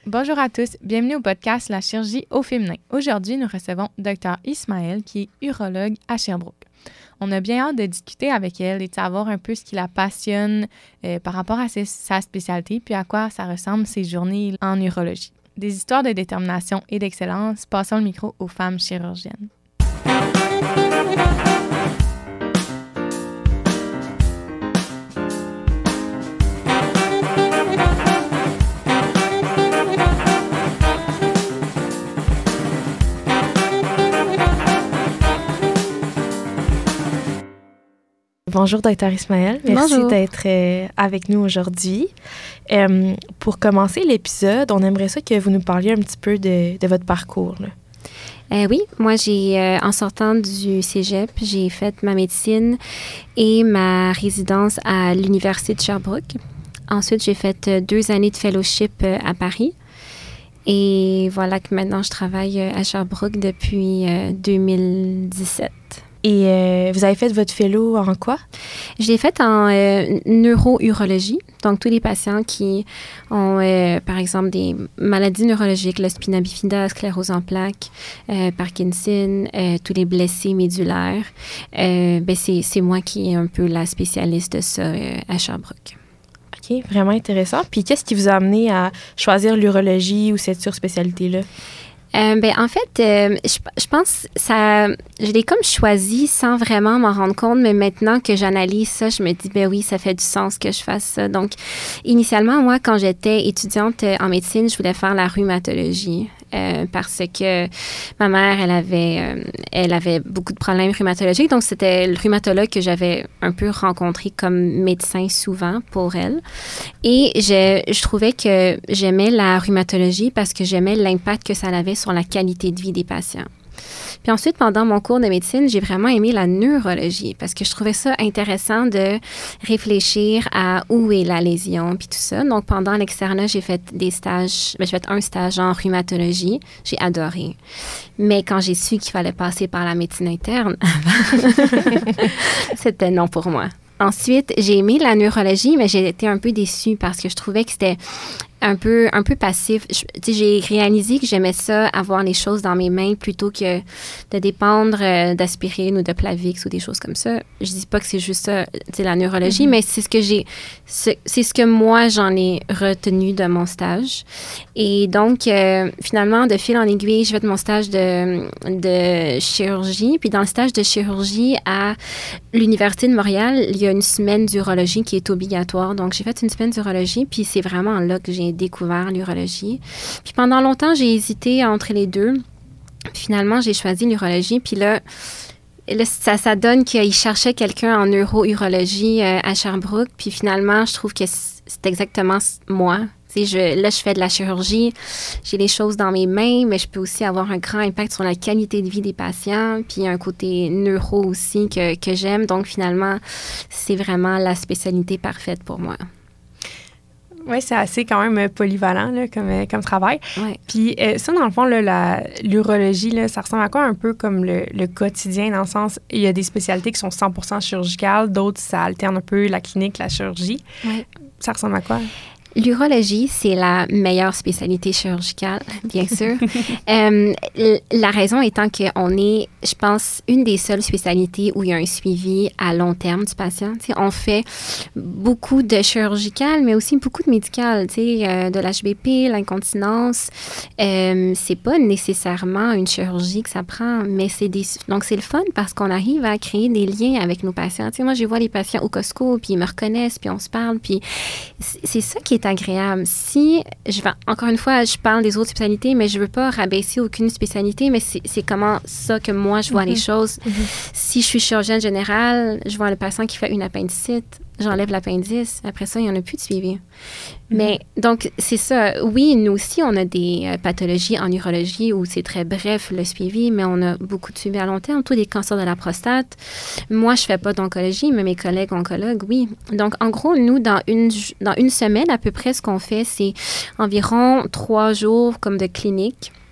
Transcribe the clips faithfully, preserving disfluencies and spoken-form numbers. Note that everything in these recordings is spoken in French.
Bonjour à tous, bienvenue au podcast La chirurgie au féminin. Aujourd'hui, nous recevons Dr Ismaël, qui est urologue à Sherbrooke. On a bien hâte de discuter avec elle et de savoir un peu ce qui la passionne euh, par rapport à ses, sa spécialité, puis à quoi ça ressemble ses journées en urologie. Des histoires de détermination et d'excellence, passons le micro aux femmes chirurgiennes. Bonjour, Dr Ismaël. Merci Bonjour. d'être euh, avec nous aujourd'hui. Euh, pour commencer l'épisode, on aimerait ça que vous nous parliez un petit peu de, de votre parcours. Là. Euh, oui, moi, j'ai, euh, en sortant du cégep, j'ai fait ma médecine et ma résidence à l'Université de Sherbrooke. Ensuite, j'ai fait euh, deux années de fellowship euh, à Paris. Et voilà que maintenant, je travaille euh, à Sherbrooke depuis euh, deux mille dix-sept. Et euh, vous avez fait votre fellow en quoi? Je l'ai faite en euh, neuro-urologie. Donc, tous les patients qui ont, euh, par exemple, des maladies neurologiques, le spina bifida, sclérose en plaques, euh, Parkinson, euh, tous les blessés médulaires, euh, ben c'est, c'est moi qui est un peu la spécialiste de ça euh, à Sherbrooke. OK, vraiment intéressant. Puis, qu'est-ce qui vous a amené à choisir l'urologie ou cette surspécialité-là? Euh, ben, en fait, euh, je, je pense ça, je l'ai comme choisi sans vraiment m'en rendre compte, mais maintenant que j'analyse ça, je me dis, ben oui, ça fait du sens que je fasse ça. Donc, initialement, moi, quand j'étais étudiante en médecine, je voulais faire la rhumatologie. Euh, parce que ma mère, elle avait, euh, elle avait beaucoup de problèmes rhumatologiques. Donc, c'était le rhumatologue que j'avais un peu rencontré comme médecin souvent pour elle. Et je, je trouvais que j'aimais la rhumatologie parce que j'aimais l'impact que ça avait sur la qualité de vie des patients. Puis ensuite, pendant mon cours de médecine, j'ai vraiment aimé la neurologie parce que je trouvais ça intéressant de réfléchir à où est la lésion puis tout ça. Donc, pendant l'externat, j'ai fait des stages, ben, j'ai fait un stage en rhumatologie. J'ai adoré. Mais quand j'ai su qu'il fallait passer par la médecine interne, c'était non pour moi. Ensuite, j'ai aimé la neurologie, mais j'ai été un peu déçue parce que je trouvais que c'était un peu, un peu passif. Je, j'ai réalisé que j'aimais ça, avoir les choses dans mes mains plutôt que de dépendre euh, d'aspirine ou de Plavix ou des choses comme ça. Je dis pas que c'est juste ça, la neurologie, mm-hmm. mais c'est ce que j'ai, c'est, c'est ce que moi, j'en ai retenu de mon stage. Et donc, euh, finalement, de fil en aiguille, j'ai fait mon stage de, de chirurgie. Puis dans le stage de chirurgie à l'Université de Montréal, il y a une semaine d'urologie qui est obligatoire. Donc, j'ai fait une semaine d'urologie, puis c'est vraiment là que j'ai découvert l'urologie. Puis pendant longtemps, j'ai hésité entre les deux. Finalement, j'ai choisi l'urologie. Puis là, là ça, ça donne qu'il cherchait quelqu'un en neuro-urologie euh, à Sherbrooke. Puis finalement, je trouve que c'est exactement moi. Je, là, je fais de la chirurgie, j'ai les choses dans mes mains, mais je peux aussi avoir un grand impact sur la qualité de vie des patients, puis un côté neuro aussi que, que j'aime. Donc, finalement, c'est vraiment la spécialité parfaite pour moi. Oui, c'est assez quand même polyvalent là, comme, comme travail. Ouais. Puis euh, ça, dans le fond, là, la, l'urologie, là, ça ressemble à quoi un peu comme le, le quotidien, dans le sens, il y a des spécialités qui sont cent pour cent chirurgicales, d'autres, ça alterne un peu la clinique, la chirurgie. Ouais. Ça ressemble à quoi? L'urologie, c'est la meilleure spécialité chirurgicale, bien sûr. euh, la raison étant qu'on est, je pense, une des seules spécialités où il y a un suivi à long terme du patient. T'sais, on fait beaucoup de chirurgical, mais aussi beaucoup de médical, euh, de l'H B P, l'incontinence. Euh, c'est pas nécessairement une chirurgie que ça prend, mais c'est des... Donc, c'est le fun parce qu'on arrive à créer des liens avec nos patients. T'sais, moi, je vois les patients au Costco, puis ils me reconnaissent, puis on se parle, puis c'est ça qui est agréable. Si, je vais, encore une fois, je parle des autres spécialités, mais je veux pas rabaisser aucune spécialité, mais c'est, c'est comment ça que moi, je vois mm-hmm. les choses. Mm-hmm. Si je suis chirurgienne générale, je vois le patient qui fait une appendicite, j'enlève l'appendice. Après ça, il n'y en a plus de suivi. Mm-hmm. Mais donc, c'est ça. Oui, nous aussi, on a des euh, pathologies en urologie où c'est très bref le suivi, mais on a beaucoup de suivi à long terme, tous les cancers de la prostate. Moi, je ne fais pas d'oncologie, mais mes collègues oncologues, oui. Donc, en gros, nous, dans une, dans une semaine, à peu près, ce qu'on fait, c'est environ trois jours comme de clinique.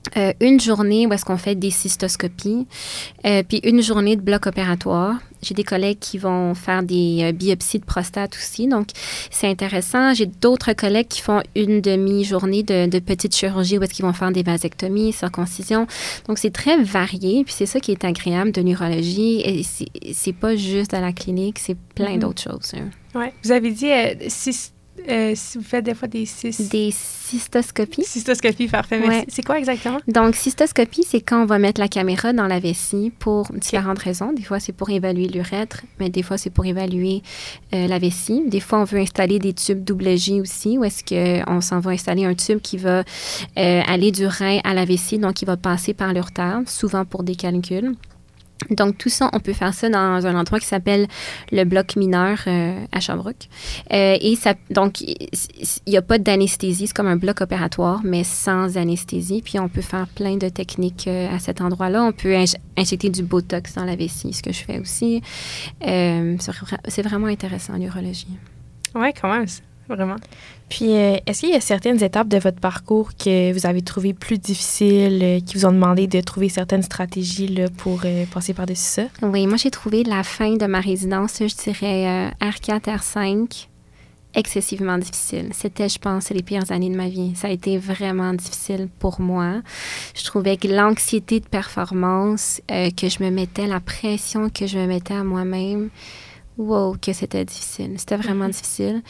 Euh, une journée où est-ce qu'on fait des cystoscopies, euh, puis une journée de bloc opératoire. J'ai des collègues qui vont faire des euh, biopsies de prostate aussi, donc c'est intéressant. J'ai d'autres collègues qui font une demi-journée de, de petite chirurgie où est-ce qu'ils vont faire des vasectomies, circoncisions. Donc c'est très varié, puis c'est ça qui est agréable de l'urologie. Et c'est, c'est pas juste à la clinique, c'est plein mm-hmm. d'autres choses. Hein. Oui. Vous avez dit euh, six... Euh, si vous faites des fois des cyst... Des cystoscopies. Cystoscopies, parfait. Ouais. C'est quoi exactement? Donc, cystoscopie, c'est quand on va mettre la caméra dans la vessie pour différentes okay. raisons. Des fois, c'est pour évaluer l'urètre, mais des fois, c'est pour évaluer euh, la vessie. Des fois, on veut installer des tubes double J aussi, ou est-ce qu'on s'en va installer un tube qui va euh, aller du rein à la vessie, donc qui va passer par l'urétère, souvent pour des calculs. Donc, tout ça, on peut faire ça dans un endroit qui s'appelle le bloc mineur euh, à Sherbrooke. Euh, et ça, donc, il n'y a pas d'anesthésie. C'est comme un bloc opératoire, mais sans anesthésie. Puis, on peut faire plein de techniques euh, à cet endroit-là. On peut inj- injecter du Botox dans la vessie, ce que je fais aussi. Euh, c'est, c'est vraiment intéressant, l'urologie. Oui, quand même. Vraiment. Puis, euh, est-ce qu'il y a certaines étapes de votre parcours que vous avez trouvées plus difficiles, euh, qui vous ont demandé de trouver certaines stratégies là, pour euh, passer par-dessus ça? Oui, moi, j'ai trouvé la fin de ma résidence, je dirais euh, R quatre, R cinq, excessivement difficile. C'était, je pense, les pires années de ma vie. Ça a été vraiment difficile pour moi. Je trouvais que l'anxiété de performance, euh, que je me mettais, la pression que je me mettais à moi-même, wow, que c'était difficile. C'était vraiment mm-hmm. difficile.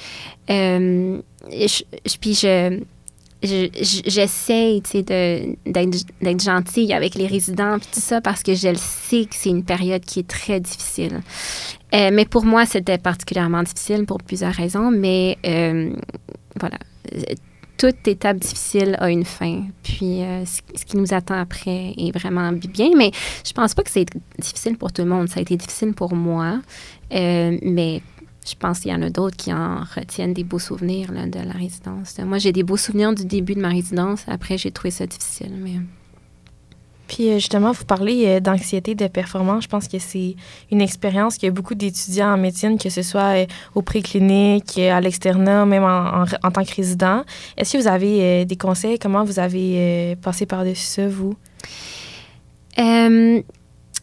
Euh, je, je, puis je, je, je, j'essaie, tu sais, de, d'être, d'être gentille avec les résidents puis tout ça parce que je le sais que c'est une période qui est très difficile. Euh, mais pour moi, c'était particulièrement difficile pour plusieurs raisons, mais euh, voilà. Toute étape difficile a une fin. Puis, euh, ce qui nous attend après est vraiment bien. Mais je pense pas que c'est difficile pour tout le monde. Ça a été difficile pour moi. Euh, mais je pense qu'il y en a d'autres qui en retiennent des beaux souvenirs là, de la résidence. Moi, j'ai des beaux souvenirs du début de ma résidence. Après, j'ai trouvé ça difficile. Mais... Puis justement, vous parlez d'anxiété de performance. Je pense que c'est une expérience qu'il y a beaucoup d'étudiants en médecine, que ce soit au préclinique, à l'externat, même en, en, en tant que résident. Est-ce que vous avez des conseils? Comment vous avez passé par-dessus ça, vous? Euh,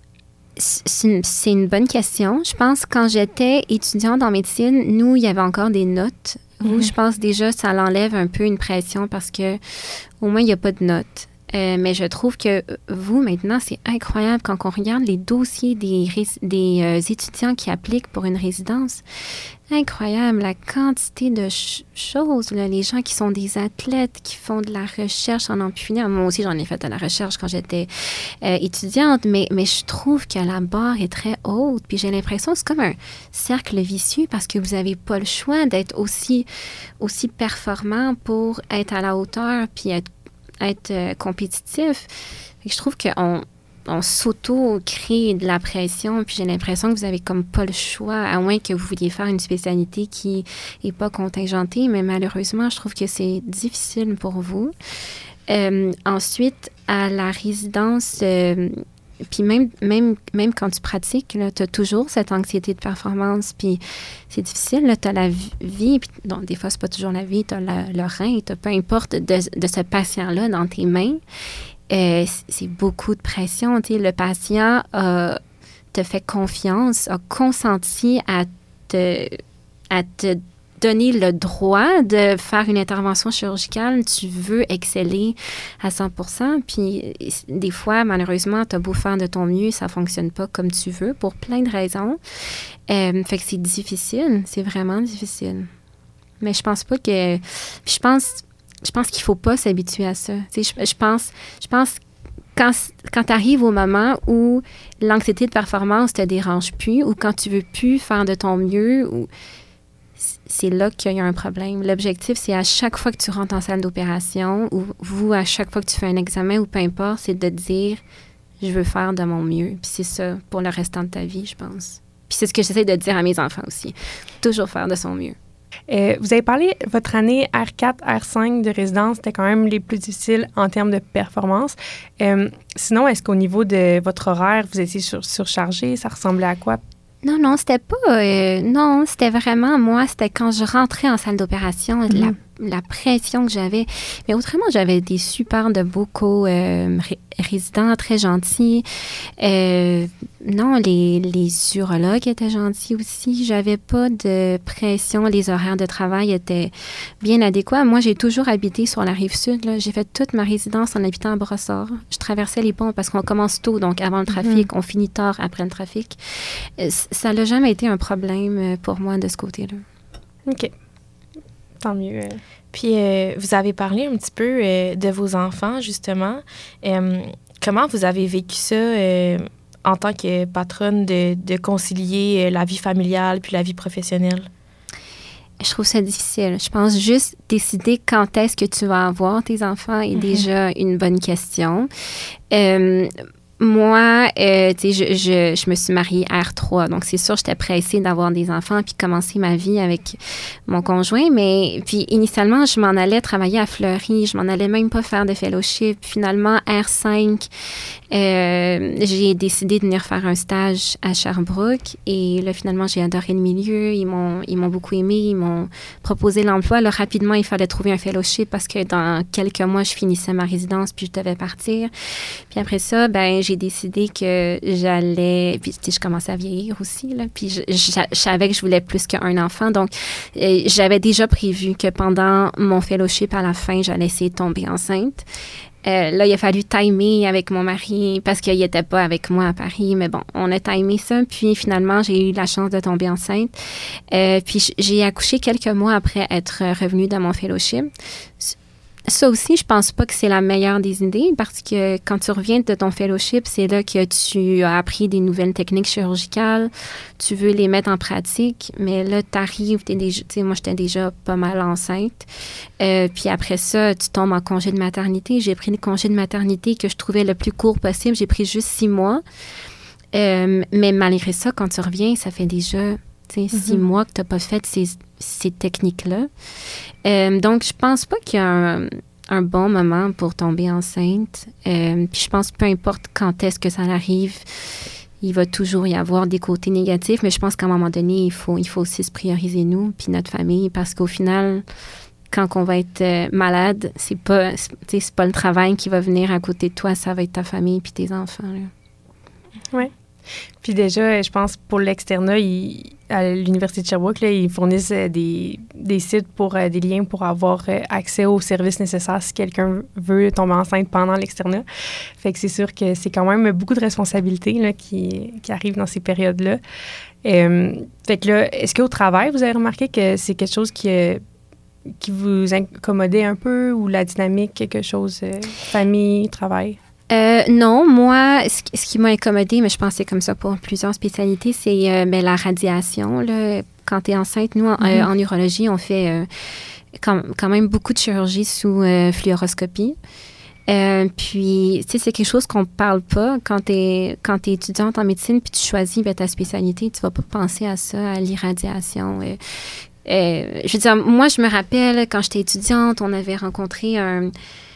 c'est, une, c'est une bonne question. Je pense que quand j'étais étudiante en médecine, nous, il y avait encore des notes. Mm-hmm. Où je pense déjà ça l'enlève un peu une pression parce que au moins, il n'y a pas de notes. Euh, mais je trouve que vous, maintenant, c'est incroyable quand on regarde les dossiers des, des euh, étudiants qui appliquent pour une résidence. Incroyable, la quantité de ch- choses, là, les gens qui sont des athlètes, qui font de la recherche en amputant. Moi aussi, j'en ai fait de la recherche quand j'étais euh, étudiante, mais, mais je trouve que la barre est très haute. Puis j'ai l'impression que c'est comme un cercle vicieux parce que vous n'avez pas le choix d'être aussi, aussi performant pour être à la hauteur puis être être euh, compétitif. Je trouve qu'on on s'auto-crée de la pression, puis j'ai l'impression que vous avez comme pas le choix, à moins que vous vouliez faire une spécialité qui est pas contingentée, mais malheureusement, je trouve que c'est difficile pour vous. Euh, ensuite, à la résidence... Euh, Puis même, même, même quand tu pratiques, tu as toujours cette anxiété de performance, puis c'est difficile. Tu as la vie, puis non, des fois, c'est pas toujours la vie, tu as le rein, tu peu importe de, de ce patient-là dans tes mains. Euh, c'est beaucoup de pression. T'sais. Le patient euh, te fait confiance, a consenti à te, à te donner le droit de faire une intervention chirurgicale, tu veux exceller à cent pour cent. Puis des fois, malheureusement, tu as beau faire de ton mieux, ça ne fonctionne pas comme tu veux pour plein de raisons. Euh, fait que c'est difficile, c'est vraiment difficile. Mais je pense pas que... Je pense, je pense qu'il ne faut pas s'habituer à ça. Je, je pense, je pense quand, quand tu arrives au moment où l'anxiété de performance ne te dérange plus ou quand tu ne veux plus faire de ton mieux... ou c'est là qu'il y a un problème. L'objectif, c'est à chaque fois que tu rentres en salle d'opération ou vous, à chaque fois que tu fais un examen ou peu importe, c'est de dire « je veux faire de mon mieux ». Puis c'est ça pour le restant de ta vie, je pense. Puis c'est ce que j'essaie de dire à mes enfants aussi. Toujours faire de son mieux. Euh, vous avez parlé, votre année R quatre, R cinq de résidence, c'était quand même les plus difficiles en termes de performance. Euh, sinon, est-ce qu'au niveau de votre horaire, vous étiez sur, surchargé? Ça ressemblait à quoi? Non, non, c'était pas... Euh, non, c'était vraiment, moi, c'était quand je rentrais en salle d'opération, mm-hmm. la, la pression que j'avais. Mais autrement, j'avais des super de beaux co-résidents, très gentils. Euh, non, les, les urologues étaient gentils aussi. J'avais pas de pression. Les horaires de travail étaient bien adéquats. Moi, j'ai toujours habité sur la rive sud, là. J'ai fait toute ma résidence en habitant à Brossard. Je traversais les ponts parce qu'on commence tôt, donc avant le trafic. Mm-hmm. On finit tard après le trafic. Euh, ça n'a jamais été un problème pour moi de ce côté-là. OK. Tant mieux. Puis, euh, vous avez parlé un petit peu euh, de vos enfants, justement. Euh, comment vous avez vécu ça euh, en tant que patronne de, de concilier euh, la vie familiale puis la vie professionnelle? Je trouve ça difficile. Je pense juste décider quand est-ce que tu vas avoir tes enfants est mm-hmm. déjà une bonne question. Euh, Moi, euh, tu sais, je, je, je me suis mariée à R trois, donc c'est sûr, j'étais pressée d'avoir des enfants puis commencer ma vie avec mon conjoint, mais puis initialement, je m'en allais travailler à Fleury, je m'en allais même pas faire de fellowship. Finalement, R cinq, euh, j'ai décidé de venir faire un stage à Sherbrooke et là, finalement, j'ai adoré le milieu, ils m'ont, ils m'ont beaucoup aimé, ils m'ont proposé l'emploi. Là, rapidement, il fallait trouver un fellowship parce que dans quelques mois, je finissais ma résidence puis je devais partir. Puis après ça, ben j'ai décidé que j'allais... Puis, tu sais, je commençais à vieillir aussi, là. Puis, je, je, je savais que je voulais plus qu'un enfant. Donc, euh, j'avais déjà prévu que pendant mon fellowship, à la fin, j'allais essayer de tomber enceinte. Euh, là, il a fallu timer avec mon mari parce qu'il n'était pas avec moi à Paris. Mais bon, on a timé ça. Puis, finalement, j'ai eu la chance de tomber enceinte. Euh, puis, j'ai accouché quelques mois après être revenue dans mon fellowship. Ça aussi, je pense pas que c'est la meilleure des idées parce que quand tu reviens de ton fellowship, c'est là que tu as appris des nouvelles techniques chirurgicales, tu veux les mettre en pratique, mais là, tu arrives, tu sais, moi, j'étais déjà pas mal enceinte. Euh, puis après ça, tu tombes en congé de maternité. J'ai pris le congé de maternité que je trouvais le plus court possible. J'ai pris juste six mois. Euh, mais malgré ça, quand tu reviens, ça fait déjà... Mm-hmm. Six mois que tu n'as pas fait ces, ces techniques-là. Euh, donc, je pense pas qu'il y a un, un bon moment pour tomber enceinte. Euh, puis je pense peu importe quand est-ce que ça arrive, il va toujours y avoir des côtés négatifs. Mais je pense qu'à un moment donné, il faut, il faut aussi se prioriser nous puis notre famille parce qu'au final, quand on va être euh, malade, c'est pas, c'est, c'est pas le travail qui va venir à côté de toi, ça va être ta famille puis tes enfants. Oui. Puis déjà, je pense pour l'externat, ils, à l'Université de Sherbrooke, là, ils fournissent euh, des, des sites pour euh, des liens pour avoir euh, accès aux services nécessaires si quelqu'un veut tomber enceinte pendant l'externat. Fait que c'est sûr que c'est quand même beaucoup de responsabilités là, qui, qui arrivent dans ces périodes-là. Euh, fait que là, est-ce qu'au travail, vous avez remarqué que c'est quelque chose qui, euh, qui vous incommodait un peu ou la dynamique, quelque chose, euh, famille, travail? Euh, non, moi, ce, ce qui m'a incommodée, mais je pense que c'est comme ça pour plusieurs spécialités, c'est euh, ben, la radiation. Là. Quand tu es enceinte, nous, en, mm-hmm. euh, en urologie, on fait euh, quand, quand même beaucoup de chirurgie sous euh, fluoroscopie. Euh, puis, tu sais, c'est quelque chose qu'on ne parle pas quand tu es quand t'es étudiante en médecine puis tu choisis ben, ta spécialité. Tu ne vas pas penser à ça, à l'irradiation. Euh, euh, je veux dire, moi, je me rappelle, quand j'étais étudiante, on avait rencontré un...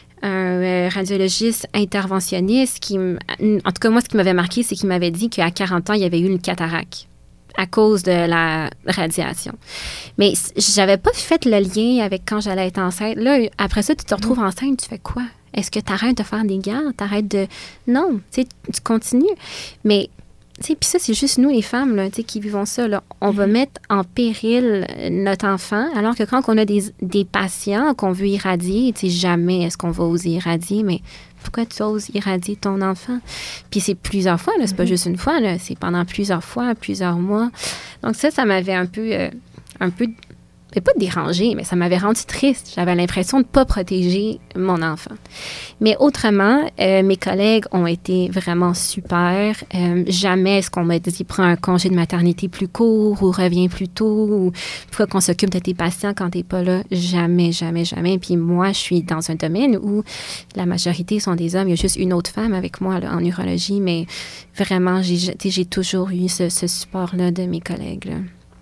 un euh, radiologiste interventionniste qui, en tout cas, moi, ce qui m'avait marqué, c'est qu'il m'avait dit qu'à quarante ans, il y avait eu une cataracte à cause de la radiation. Mais j'avais pas fait le lien avec quand j'allais être enceinte. Là, après ça, tu te retrouves mmh. enceinte, tu fais quoi? Est-ce que tu arrêtes de faire des gants? Tu arrêtes de... Non, tu sais, tu continues. Mais... Puis ça, c'est juste nous, les femmes, là, qui vivons ça. Là. On mm-hmm. va mettre en péril notre enfant, alors que quand on a des, des patients qu'on veut irradier, jamais est-ce qu'on va oser irradier, mais pourquoi tu oses irradier ton enfant? Puis c'est plusieurs fois, là, c'est mm-hmm. pas juste une fois, là, c'est pendant plusieurs fois, plusieurs mois. Donc ça, ça m'avait un peu... Euh, un peu mais pas dérangée, mais ça m'avait rendu triste. J'avais l'impression de ne pas protéger mon enfant. Mais autrement, euh, mes collègues ont été vraiment super. Euh, jamais est-ce qu'on m'a dit « prends un congé de maternité plus court » ou « reviens plus tôt » ou « pourquoi qu'on s'occupe de tes patients quand tu n'es pas là ». Jamais, jamais, jamais. Puis moi, je suis dans un domaine où la majorité sont des hommes. Il y a juste une autre femme avec moi là, en urologie, mais vraiment, j'ai, j'ai toujours eu ce, ce support-là de mes collègues, là.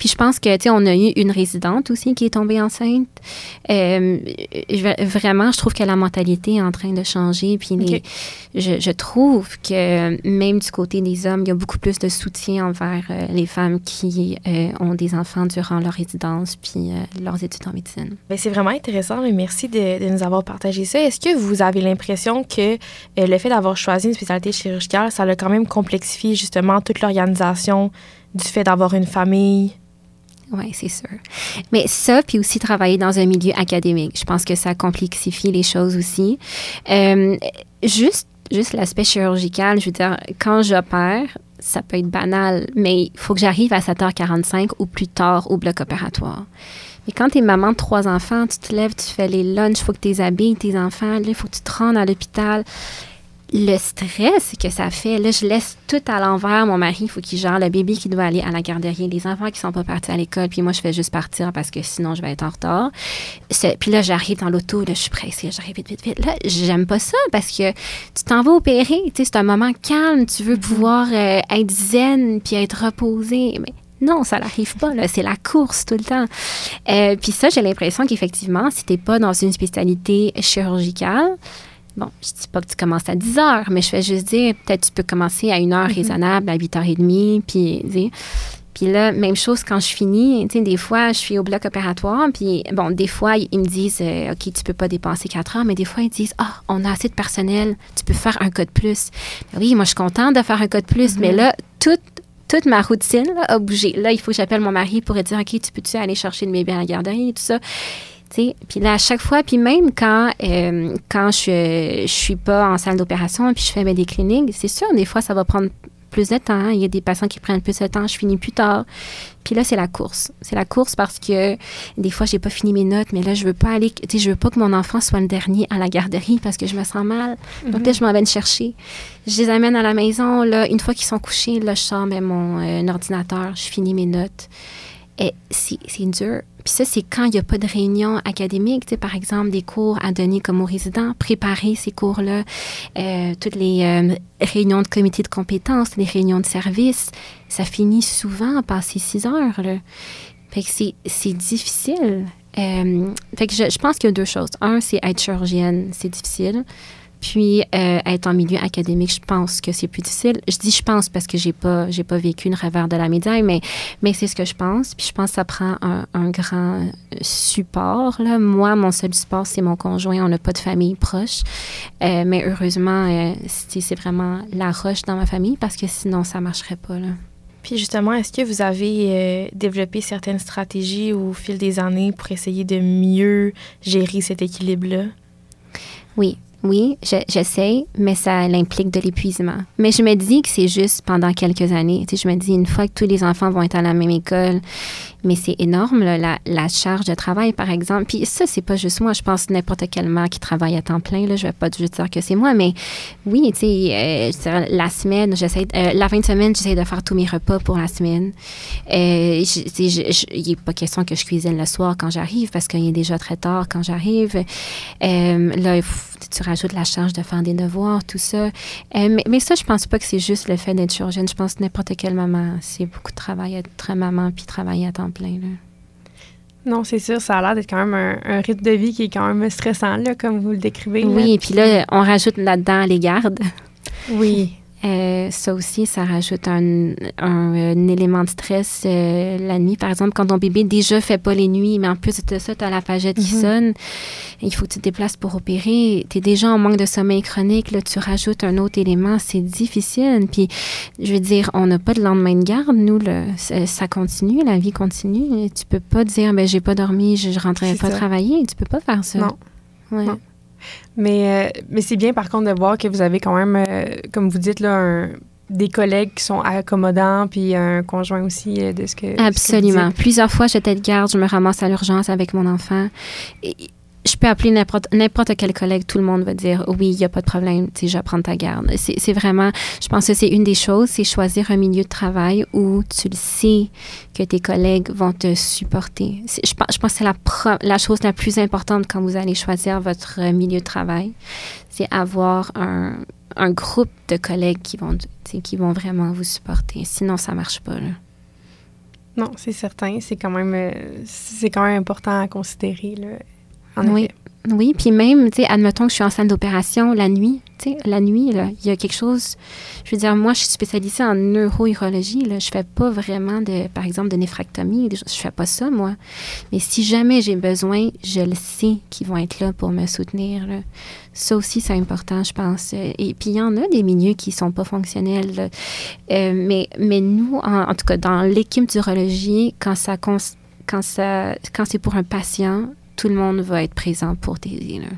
Puis je pense que, tu sais, on a eu une résidente aussi qui est tombée enceinte. Euh, je, vraiment, je trouve que la mentalité est en train de changer. Puis les, okay. je, je trouve que même du côté des hommes, il y a beaucoup plus de soutien envers euh, les femmes qui euh, ont des enfants durant leur résidence puis euh, leurs études en médecine. Bien, c'est vraiment intéressant, mais merci de, de nous avoir partagé ça. Est-ce que vous avez l'impression que euh, le fait d'avoir choisi une spécialité chirurgicale, ça a quand même complexifié justement toute l'organisation du fait d'avoir une famille? Oui, c'est sûr. Mais ça, puis aussi travailler dans un milieu académique, je pense que ça complexifie les choses aussi. Euh, juste, juste l'aspect chirurgical, je veux dire, quand j'opère, ça peut être banal, mais il faut que j'arrive à sept heures quarante-cinq ou plus tard au bloc opératoire. Et quand tu es maman de trois enfants, tu te lèves, tu fais les lunchs, il faut que tu les habilles, tes enfants, là, il faut que tu te rendes à l'hôpital. Le stress que ça fait, là, je laisse tout à l'envers. Mon mari, il faut qu'il gère le bébé qui doit aller à la garderie, les enfants qui sont pas partis à l'école, puis moi, je fais juste partir parce que sinon, je vais être en retard. C'est, puis là, j'arrive dans l'auto, là, je suis pressée, j'arrive vite, vite, vite. Là, j'aime pas ça parce que tu t'en vas opérer, tu sais, c'est un moment calme, tu veux pouvoir euh, être zen puis être reposée, mais non, ça n'arrive pas, là. C'est la course tout le temps. Euh, puis ça, j'ai l'impression qu'effectivement, si tu n'es pas dans une spécialité chirurgicale, bon, je ne dis pas que tu commences à dix heures, mais je fais juste dire, peut-être tu peux commencer à une heure mm-hmm. raisonnable, à huit heures trente, puis, puis là, même chose quand je finis, tu sais, des fois, je suis au bloc opératoire, puis bon, des fois, ils me disent, euh, OK, tu ne peux pas dépasser quatre heures, mais des fois, ils disent, ah, oh, on a assez de personnel, tu peux faire un cas de plus. Ben oui, moi, je suis contente de faire un cas de plus, mm-hmm. mais là, tout Toute ma routine là, a bougé. Là, il faut que j'appelle mon mari pour dire, OK, tu peux-tu aller chercher le bébé à la garderie et tout ça. T'sais, puis là, à chaque fois, puis même quand, euh, quand je ne suis pas en salle d'opération puis je fais mes des cliniques, c'est sûr, des fois, ça va prendre plus de temps. Il y a des patients qui prennent plus de temps, je finis plus tard. Puis là, c'est la course. C'est la course parce que des fois, j'ai pas fini mes notes, mais là, je veux pas aller, tu sais, je veux pas que mon enfant soit le dernier à la garderie parce que je me sens mal. Mm-hmm. Donc là, je m'en vais le chercher. Je les amène à la maison. Là, une fois qu'ils sont couchés, là, je sors ben, mon euh, ordinateur, je finis mes notes. Et c'est, c'est dur. Puis ça, c'est quand il n'y a pas de réunion académique, tu sais, par exemple, des cours à donner comme aux résidents, préparer ces cours-là, euh, toutes les euh, réunions de comité de compétences, les réunions de service, ça finit souvent à passer six heures, là. Fait que c'est, c'est difficile. Euh, fait que je, je pense qu'il y a deux choses. Un, c'est être chirurgienne, c'est difficile. Puis, euh, être en milieu académique, je pense que c'est plus difficile. Je dis je pense parce que j'ai pas, j'ai pas vécu une revers de la médaille, mais, mais c'est ce que je pense. Puis, je pense que ça prend un, un grand support, là. Moi, mon seul support, c'est mon conjoint. On n'a pas de famille proche. Euh, mais heureusement, euh, c'est, c'est vraiment la roche dans ma famille parce que sinon, ça marcherait pas, là. Puis justement, est-ce que vous avez euh, développé certaines stratégies au fil des années pour essayer de mieux gérer cet équilibre-là? Oui. Oui, je, j'essaie, mais ça implique de l'épuisement. Mais je me dis que c'est juste pendant quelques années. Tu sais, je me dis, une fois que tous les enfants vont être à la même école, mais c'est énorme, là, la, la charge de travail, par exemple. Puis ça, c'est pas juste moi. Je pense que n'importe quelle mère qui travaille à temps plein, là, je vais pas juste dire que c'est moi, mais oui, tu sais, euh, la semaine, j'essaie, euh, la fin de semaine, j'essaie de faire tous mes repas pour la semaine. Euh, il n'est pas question que je cuisine le soir quand j'arrive, parce qu'il est déjà très tard quand j'arrive. Euh, là, il faut, tu rajoutes la charge de faire des devoirs, tout ça. Euh, mais, mais ça, je pense pas que c'est juste le fait d'être chirurgienne. Je pense que n'importe quelle maman, c'est beaucoup de travail, être maman puis travailler à temps plein, là. Non, c'est sûr, ça a l'air d'être quand même un, un rythme de vie qui est quand même stressant, là, comme vous le décrivez. Oui, et puis là, on rajoute là-dedans les gardes. Oui. Euh, ça aussi, ça rajoute un, un, un élément de stress euh, la nuit. Par exemple, quand ton bébé déjà fait pas les nuits, mais en plus de ça, tu as la pagette qui mm-hmm. sonne, il faut que tu te déplaces pour opérer. Tu es déjà en manque de sommeil chronique, là, tu rajoutes un autre élément, c'est difficile. Puis, je veux dire, on n'a pas de lendemain de garde, nous, là, ça, ça continue, la vie continue. Tu peux pas dire, ben j'ai pas dormi, je, je rentrerai c'est pas ça. Travailler. Tu peux pas faire ça. Non. Ouais. Non. Mais, euh, mais c'est bien, par contre, de voir que vous avez quand même, euh, comme vous dites, là, un, des collègues qui sont accommodants, puis un conjoint aussi euh, de ce que... Absolument. Ce que Plusieurs fois, j'étais de garde, je me ramasse à l'urgence avec mon enfant. Et, je peux appeler n'importe, n'importe quel collègue, tout le monde va dire oui, il n'y a pas de problème, tu sais, je vais prendre ta garde. C'est, c'est vraiment, je pense que c'est une des choses, c'est choisir un milieu de travail où tu le sais que tes collègues vont te supporter. C'est, je, pense, je pense que c'est la, pro, la chose la plus importante quand vous allez choisir votre milieu de travail, c'est avoir un, un groupe de collègues qui vont, tu sais, qui vont vraiment vous supporter. Sinon, ça ne marche pas, là. Non, c'est certain. C'est quand même, euh, c'est quand même important à considérer, là, en oui. effet. Oui, puis même, tu sais, admettons que je suis en salle d'opération la nuit, tu sais, la nuit, là, il y a quelque chose, je veux dire, moi, je suis spécialisée en neurourologie, là, je fais pas vraiment de, par exemple, de néphrectomie, je fais pas ça, moi. Mais si jamais j'ai besoin, je le sais qu'ils vont être là pour me soutenir, là. Ça aussi, c'est important, je pense. Et puis, il y en a des milieux qui sont pas fonctionnels, là. Euh, mais, mais nous, en, en tout cas, dans l'équipe d'urologie, quand ça, cons- quand ça, quand c'est pour un patient, tout le monde va être présent pour t'aider, là.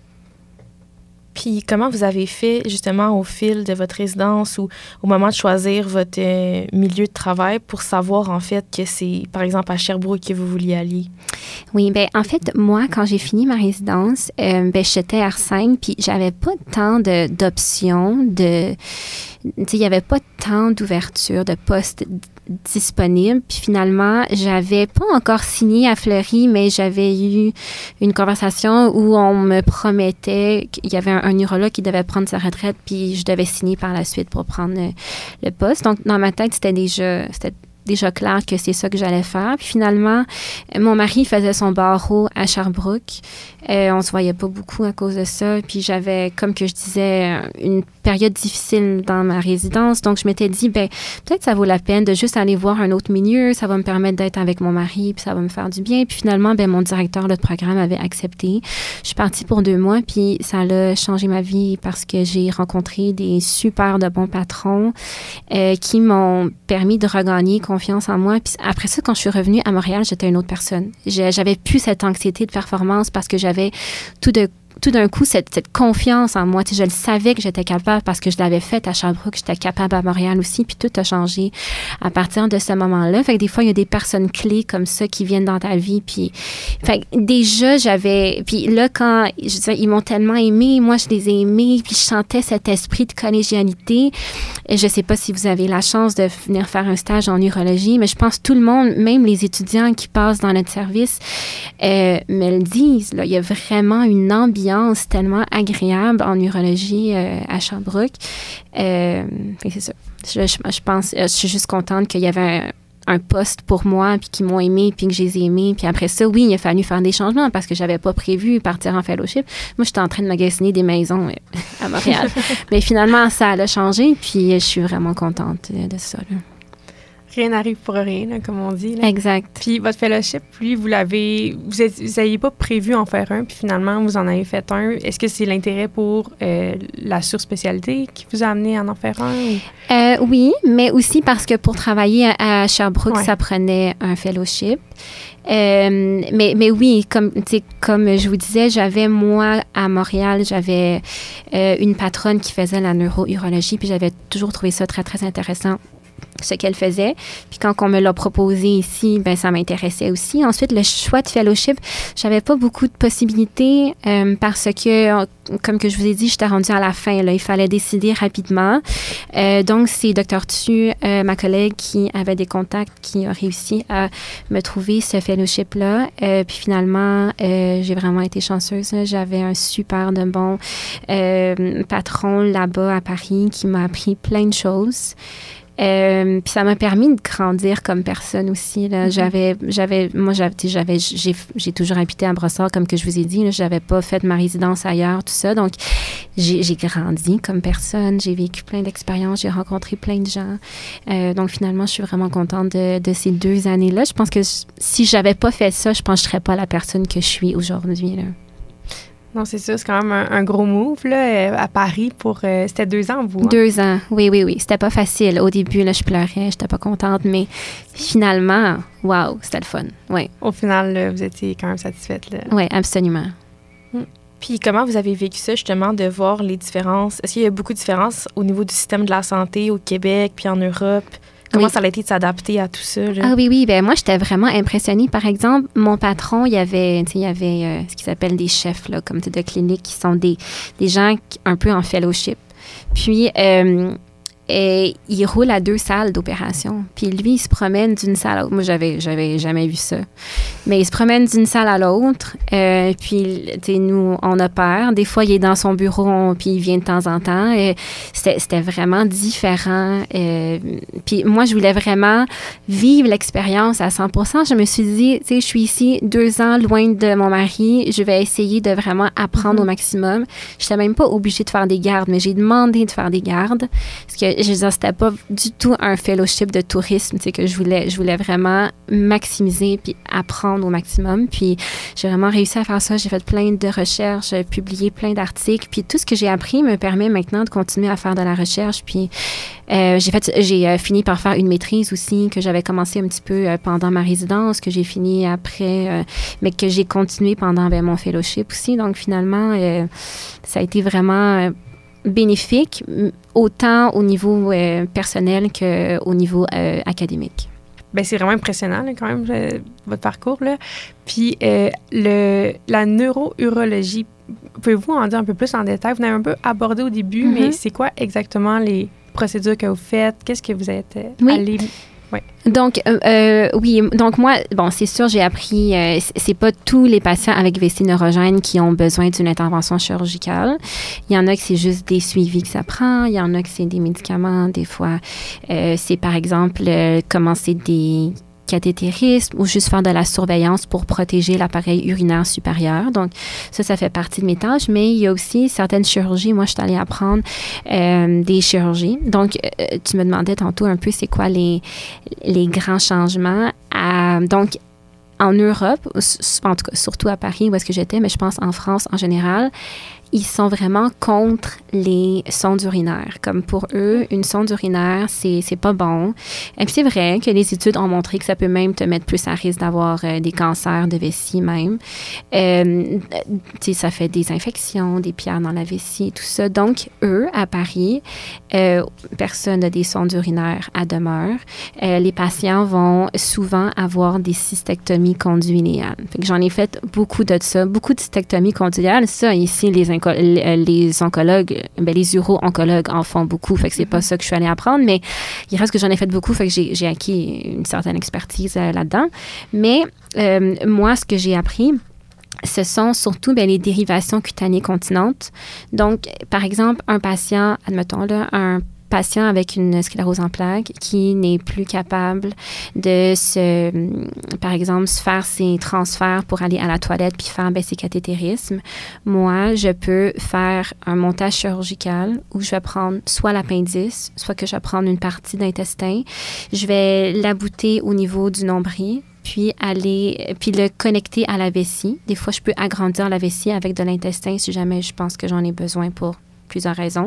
Puis comment vous avez fait justement au fil de votre résidence ou au moment de choisir votre euh, milieu de travail pour savoir en fait que c'est par exemple à Sherbrooke que vous vouliez aller? Oui, bien en fait, moi, quand j'ai fini ma résidence, euh, ben, j'étais à R cinq puis j'avais pas tant de, d'options, de... Tu sais, il n'y avait pas tant d'ouverture de postes disponible. Puis finalement, j'avais pas encore signé à Fleury, mais j'avais eu une conversation où on me promettait qu'il y avait un, un urologue qui devait prendre sa retraite, puis je devais signer par la suite pour prendre le, le poste. Donc, dans ma tête, c'était déjà, c'était déjà clair que c'est ça que j'allais faire. Puis finalement, mon mari faisait son barreau à Sherbrooke. Euh, on se voyait pas beaucoup à cause de ça. Puis j'avais, comme que je disais, une période difficile dans ma résidence. Donc, je m'étais dit, ben peut-être ça vaut la peine de juste aller voir un autre milieu. Ça va me permettre d'être avec mon mari, puis ça va me faire du bien. Puis finalement, ben mon directeur de programme avait accepté. Je suis partie pour deux mois, puis ça a changé ma vie parce que j'ai rencontré des super de bons patrons euh, qui m'ont permis de regagner confiance en moi. Puis après ça, quand je suis revenue à Montréal, j'étais une autre personne. J'avais plus cette anxiété de performance parce que j'avais tout de tout d'un coup, cette, cette confiance en moi. Tu sais, je le savais que j'étais capable parce que je l'avais fait à Sherbrooke, j'étais capable à Montréal aussi, puis tout a changé à partir de ce moment-là. Fait que des fois, il y a des personnes clés comme ça qui viennent dans ta vie, puis fait que déjà, j'avais... Puis là, quand, je disais, ils m'ont tellement aimé, moi, je les ai aimés, puis je sentais cet esprit de collégialité. Et je sais pas si vous avez la chance de venir faire un stage en urologie, mais je pense que tout le monde, même les étudiants qui passent dans notre service, euh, me le disent. Là, il y a vraiment une ambiance tellement agréable en urologie euh, à Sherbrooke. Euh, c'est ça. Je, je, je pense, je suis juste contente qu'il y avait un, un poste pour moi, puis qu'ils m'ont aimé, puis que je les ai aimés. Puis après ça, oui, il a fallu faire des changements parce que j'avais pas prévu partir en fellowship. Moi, j'étais en train de magasiner des maisons euh, à Montréal. Mais finalement, ça a changé, puis je suis vraiment contente de ça, là. Rien n'arrive pour rien, là, comme on dit. Là. Exact. Puis votre fellowship, lui, vous l'avez... Vous n'aviez pas prévu en faire un, puis finalement, vous en avez fait un. Est-ce que c'est l'intérêt pour euh, la surspécialité qui vous a amené à en faire un? Ou? Euh, oui, mais aussi parce que pour travailler à, à Sherbrooke, ouais. ça prenait un fellowship. Euh, mais, mais oui, comme, comme je vous disais, j'avais, moi, à Montréal, j'avais euh, une patronne qui faisait la neurourologie, puis j'avais toujours trouvé ça très, très intéressant, ce qu'elle faisait. Puis quand on me l'a proposé ici, ben ça m'intéressait aussi. Ensuite, le choix de fellowship, j'avais pas beaucoup de possibilités euh, parce que, comme que je vous ai dit, j'étais rendue à la fin. Là, il fallait décider rapidement. Euh, donc, c'est Docteur Tu, euh, ma collègue, qui avait des contacts, qui a réussi à me trouver ce fellowship-là. Euh, puis finalement, euh, j'ai vraiment été chanceuse. J'avais un super de bon euh, patron là-bas à Paris qui m'a appris plein de choses. Euh, puis ça m'a permis de grandir comme personne aussi. Là. Mm-hmm. J'avais, j'avais, moi, j'avais, j'avais, j'ai, j'ai toujours habité à Brossard, comme que je vous ai dit. Là, j'avais pas fait ma résidence ailleurs, tout ça. Donc, j'ai, j'ai grandi comme personne. J'ai vécu plein d'expériences. J'ai rencontré plein de gens. Euh, donc, finalement, je suis vraiment contente de, de ces deux années-là. Je pense que si j'avais pas fait ça, je pense que je serais pas la personne que je suis aujourd'hui, là. Non, c'est ça. C'est quand même un, un gros move là, à Paris pour... Euh, c'était deux ans, vous? Hein? Deux ans, oui, oui, oui. C'était pas facile. Au début, là, je pleurais, j'étais pas contente, mais finalement, waouh, c'était le fun, oui. Au final, là, vous étiez quand même satisfaite, là? Oui, absolument. Hum. Puis comment vous avez vécu ça, justement, de voir les différences? Est-ce qu'il y a beaucoup de différences au niveau du système de la santé au Québec puis en Europe? Comment oui. ça a été de s'adapter à tout ça? Là? Ah oui, oui. Ben moi, j'étais vraiment impressionnée. Par exemple, mon patron, il y avait, il y avait euh, ce qu'ils appellent des chefs, là, comme de clinique, qui sont des, des gens un peu en fellowship. Puis, euh, et il roule à deux salles d'opération. Puis lui, il se promène d'une salle à l'autre. Moi, j'avais, j'avais jamais vu ça. Mais il se promène d'une salle à l'autre. Euh, puis, tu sais, nous, on opère. Des fois, il est dans son bureau, on, puis il vient de temps en temps. Et c'était, c'était vraiment différent. Euh, puis moi, je voulais vraiment vivre l'expérience à cent pour cent. Je me suis dit, tu sais, je suis ici deux ans loin de mon mari. Je vais essayer de vraiment apprendre mm-hmm. au maximum. Je n'étais même pas obligée de faire des gardes, mais j'ai demandé de faire des gardes. Parce que je veux dire, c'était pas du tout un fellowship de tourisme, tu sais, que je voulais, je voulais vraiment maximiser puis apprendre au maximum. Puis j'ai vraiment réussi à faire ça. J'ai fait plein de recherches, j'ai publié plein d'articles. Puis tout ce que j'ai appris me permet maintenant de continuer à faire de la recherche. Puis euh, j'ai fait, j'ai euh, fini par faire une maîtrise aussi que j'avais commencé un petit peu euh, pendant ma résidence, que j'ai fini après, euh, mais que j'ai continué pendant ben, mon fellowship aussi. Donc finalement, euh, ça a été vraiment euh, bénéfique, autant au niveau euh, personnel qu'au niveau euh, académique. Bien, c'est vraiment impressionnant, là, quand même, le, votre parcours, là. Puis, euh, le, la neuro-urologie, pouvez-vous en dire un peu plus en détail? Vous l'avez un peu abordé au début, mm-hmm. mais c'est quoi exactement les procédures que vous faites? Qu'est-ce que vous êtes euh, oui. allé... Ouais. Donc, euh, euh, oui, donc moi, bon, c'est sûr, j'ai appris, euh, c'est pas tous les patients avec vessie neurogène qui ont besoin d'une intervention chirurgicale. Il y en a que c'est juste des suivis que ça prend, il y en a que c'est des médicaments, des fois, euh, c'est par exemple euh, commencer des cathétérisme ou juste faire de la surveillance pour protéger l'appareil urinaire supérieur. Donc, ça, ça fait partie de mes tâches, mais il y a aussi certaines chirurgies. Moi, je suis allée apprendre euh, des chirurgies. Donc, euh, tu me demandais tantôt un peu c'est quoi les, les grands changements. À, donc, en Europe, en tout cas, surtout à Paris où est-ce que j'étais, mais je pense en France en général, ils sont vraiment contre les sondes urinaires. Comme pour eux, une sonde urinaire, c'est, c'est pas bon. Et puis c'est vrai que les études ont montré que ça peut même te mettre plus à risque d'avoir euh, des cancers de vessie même. Euh, tu sais, ça fait des infections, des pierres dans la vessie, tout ça. Donc, eux, à Paris, euh, personne n'a des sondes urinaires à demeure. Euh, les patients vont souvent avoir des cystectomies condyliales. Fait que j'en ai fait beaucoup de ça, beaucoup de cystectomies condyliales. Ça, ici, les inco- les oncologues, ben les uro-oncologues en font beaucoup, fait que c'est pas ça que je suis allée apprendre, mais il reste que j'en ai fait beaucoup, fait que j'ai, j'ai acquis une certaine expertise euh, là-dedans. Mais euh, moi, ce que j'ai appris, ce sont surtout ben, les dérivations cutanées continentes. Donc, par exemple, un patient, admettons là, un patient avec une sclérose en plaques qui n'est plus capable de se, par exemple, se faire ses transferts pour aller à la toilette puis faire ben, ses cathétérismes. Moi, je peux faire un montage chirurgical où je vais prendre soit l'appendice, soit que je vais prendre une partie d'intestin. Je vais l'abouter au niveau du nombril, puis aller, puis le connecter à la vessie. Des fois, je peux agrandir la vessie avec de l'intestin si jamais je pense que j'en ai besoin pour plusieurs raisons.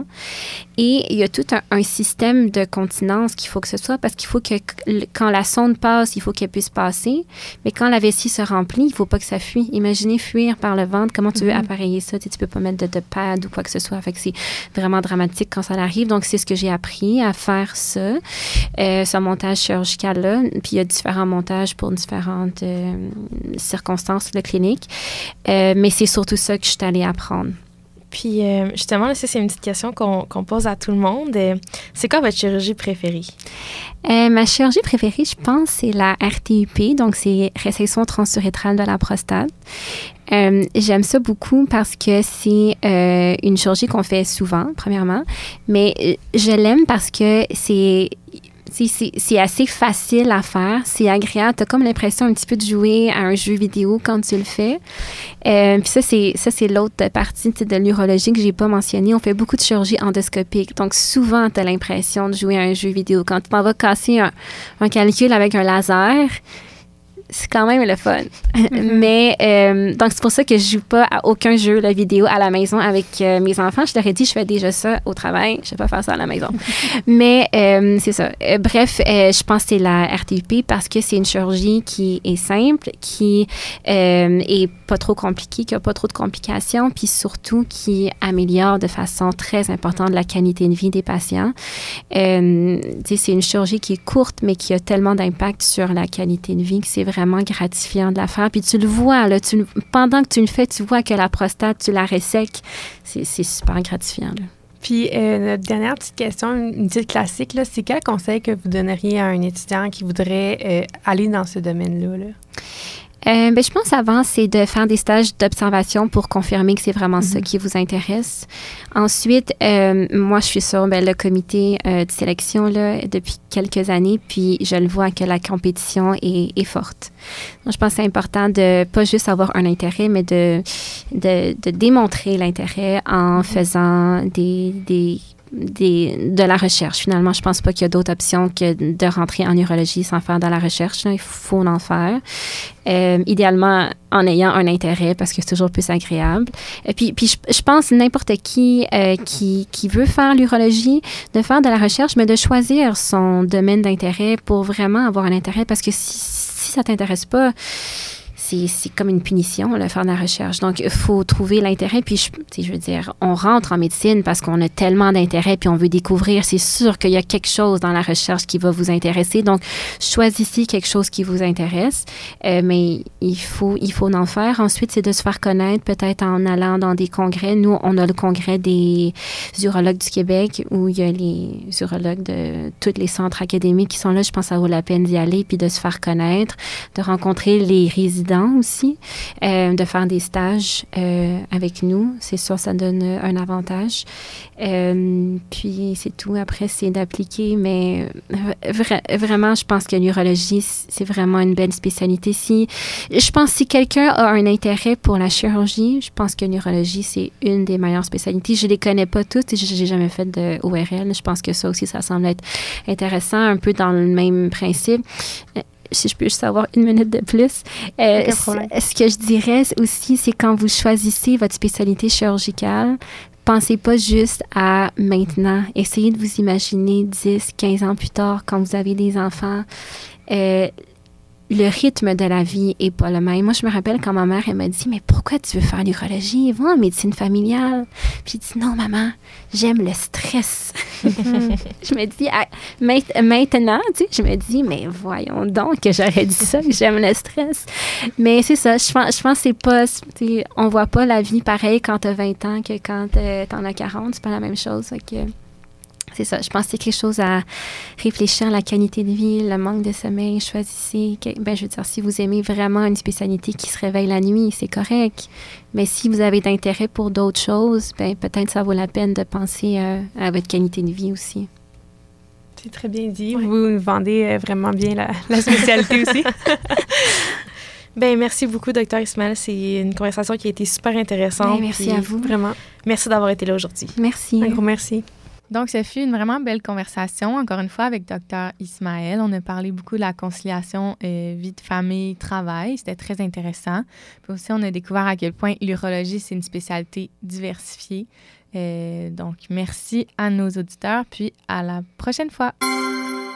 Et il y a tout un, un système de continence qu'il faut que ce soit parce qu'il faut que quand la sonde passe, il faut qu'elle puisse passer. Mais quand la vessie se remplit, il ne faut pas que ça fuit. Imaginez fuir par le ventre. Comment tu veux mm-hmm. appareiller ça? Tu ne peux pas mettre de, de pad ou quoi que ce soit. Fait que c'est vraiment dramatique quand ça arrive. Donc, c'est ce que j'ai appris à faire ça, euh, ce montage chirurgical-là. Puis, il y a différents montages pour différentes euh, circonstances de clinique. Euh, mais c'est surtout ça que je suis allée apprendre. Puis, euh, justement, là, ça, c'est une petite question qu'on, qu'on pose à tout le monde. Euh, c'est quoi votre chirurgie préférée? Euh, ma chirurgie préférée, je pense, c'est la R T U P, donc c'est résection transurétrale de la prostate. Euh, j'aime ça beaucoup parce que c'est euh, une chirurgie qu'on fait souvent, premièrement, mais je l'aime parce que c'est... C'est, c'est, c'est assez facile à faire, c'est agréable. Tu as comme l'impression un petit peu de jouer à un jeu vidéo quand tu le fais. Euh, puis ça, c'est, ça, c'est l'autre partie de l'urologie que je n'ai pas mentionnée. On fait beaucoup de chirurgie endoscopique. Donc, souvent, tu as l'impression de jouer à un jeu vidéo. Quand tu t'en vas casser un, un calcul avec un laser, c'est quand même le fun. Mm-hmm. Mais, euh, donc, c'est pour ça que je joue pas à aucun jeu la vidéo à la maison avec euh, mes enfants. Je leur ai dit, je fais déjà ça au travail. Je vais pas faire ça à la maison. Mais, euh, c'est ça. Euh, bref, euh, je pense que c'est la R T U P parce que c'est une chirurgie qui est simple, qui euh, est pas trop compliquée, qui a pas trop de complications, puis surtout qui améliore de façon très importante la qualité de vie des patients. Euh, tu sais, c'est une chirurgie qui est courte, mais qui a tellement d'impact sur la qualité de vie que c'est vraiment vraiment gratifiant de la faire. Puis tu le vois, là, tu, pendant que tu le fais, tu vois que la prostate, tu la ressèques. C'est, c'est super gratifiant, là. Puis, euh, notre dernière petite question, une petite classique, là, c'est quel conseil que vous donneriez à un étudiant qui voudrait euh, aller dans ce domaine-là? Là? Euh, ben, je pense avant, c'est de faire des stages d'observation pour confirmer que c'est vraiment mm-hmm. ça qui vous intéresse. Ensuite, euh, moi, je suis sur ben, le comité euh, de sélection là, depuis quelques années, puis je le vois que la compétition est, est forte. Donc, je pense que c'est important de pas juste avoir un intérêt, mais de, de, de démontrer l'intérêt en mm-hmm. faisant des... des Des, de la recherche. Finalement, je pense pas qu'il y a d'autres options que de rentrer en urologie sans faire de la recherche. Là. Il faut en faire. Euh, idéalement, en ayant un intérêt, parce que c'est toujours plus agréable. Et puis, puis je, je pense n'importe qui, euh, qui qui veut faire l'urologie, de faire de la recherche, mais de choisir son domaine d'intérêt pour vraiment avoir un intérêt, parce que si, si ça t'intéresse pas, C'est, c'est comme une punition, là, faire de la recherche. Donc, il faut trouver l'intérêt. Puis, je, je veux dire, on rentre en médecine parce qu'on a tellement d'intérêt puis on veut découvrir. C'est sûr qu'il y a quelque chose dans la recherche qui va vous intéresser. Donc, choisissez quelque chose qui vous intéresse. Euh, mais il faut, il faut en faire. Ensuite, c'est de se faire connaître peut-être en allant dans des congrès. Nous, on a le congrès des urologues du Québec où il y a les urologues de tous les centres académiques qui sont là. Je pense que ça vaut la peine d'y aller puis de se faire connaître, de rencontrer les résidents aussi, euh, de faire des stages euh, avec nous. C'est sûr, ça donne un avantage. Euh, puis, c'est tout. Après, c'est d'appliquer, mais vra- vraiment, je pense que l'urologie, c'est vraiment une belle spécialité. Si, je pense que si quelqu'un a un intérêt pour la chirurgie, je pense que l'urologie, c'est une des meilleures spécialités. Je les connais pas toutes et je n'ai jamais fait de O R L. Je pense que ça aussi, ça semble être intéressant, un peu dans le même principe. Si je peux juste avoir une minute de plus. Euh, ce que je dirais aussi, c'est quand vous choisissez votre spécialité chirurgicale, pensez pas juste à maintenant. Essayez de vous imaginer dix, quinze ans plus tard, quand vous avez des enfants. Euh, le rythme de la vie est pas le même. Moi, je me rappelle quand ma mère, elle m'a dit « Mais pourquoi tu veux faire l'urologie? Va en médecine familiale. » Puis j'ai dit « Non, maman, j'aime le stress. » Je me dis ah, maintenant, tu sais, je me dis « Mais voyons donc que j'aurais dit ça, que j'aime le stress. » Mais c'est ça, je pense, je pense que c'est pas... On voit pas la vie pareil quand t'as vingt ans que quand t'en as quarante. C'est pas la même chose. Fait que... C'est ça. Je pense que c'est quelque chose à réfléchir, la qualité de vie, le manque de sommeil. Choisissez. Ben, je veux dire, si vous aimez vraiment une spécialité qui se réveille la nuit, c'est correct. Mais si vous avez d'intérêt pour d'autres choses, ben, peut-être ça vaut la peine de penser euh, à votre qualité de vie aussi. C'est très bien dit. Ouais. Vous nous vendez vraiment bien la, la spécialité aussi. Ben merci beaucoup, docteur Ismaël. C'est une conversation qui a été super intéressante. Ben, merci à vous. Vraiment. Merci d'avoir été là aujourd'hui. Merci. Un gros merci. Donc, ce fut une vraiment belle conversation, encore une fois, avec docteur Ismaël. On a parlé beaucoup de la conciliation euh, vie de famille, travail. C'était très intéressant. Puis aussi, on a découvert à quel point l'urologie, c'est une spécialité diversifiée. Euh, donc, merci à nos auditeurs, puis à la prochaine fois.